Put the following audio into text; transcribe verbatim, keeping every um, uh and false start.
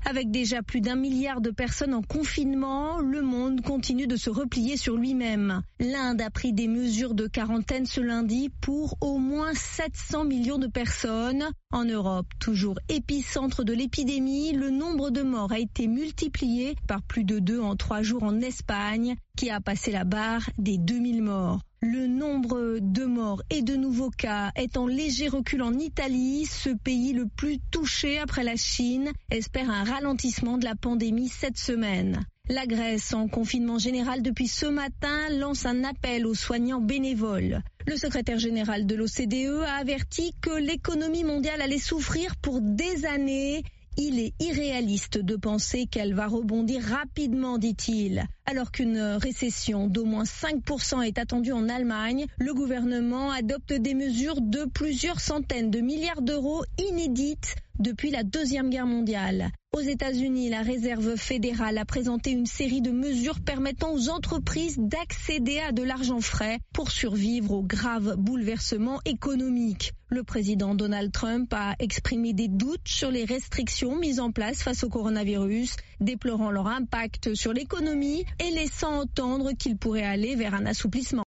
Avec déjà plus d'un milliard de personnes en confinement, le monde continue de se replier sur lui-même. L'Inde a pris des mesures de quarantaine ce lundi pour au moins sept cents millions de personnes. En Europe, toujours épicentre de l'épidémie, le nombre de morts a été multiplié par plus de deux en trois jours en Espagne, qui a passé la barre des deux mille morts. Le nombre de morts et de nouveaux cas est en léger recul en Italie. Ce pays le plus touché après la Chine espère un ralentissement de la pandémie cette semaine. La Grèce, en confinement général depuis ce matin, lance un appel aux soignants bénévoles. Le secrétaire général de l'O C D E a averti que l'économie mondiale allait souffrir pour des années. Il est irréaliste de penser qu'elle va rebondir rapidement, dit-il. Alors qu'une récession d'au moins cinq pour cent est attendue en Allemagne, le gouvernement adopte des mesures de plusieurs centaines de milliards d'euros inédites depuis la Deuxième Guerre mondiale. Aux États-Unis, la Réserve fédérale a présenté une série de mesures permettant aux entreprises d'accéder à de l'argent frais pour survivre aux graves bouleversements économiques. Le président Donald Trump a exprimé des doutes sur les restrictions mises en place face au coronavirus, déplorant leur impact sur l'économie et laissant entendre qu'il pourrait aller vers un assouplissement.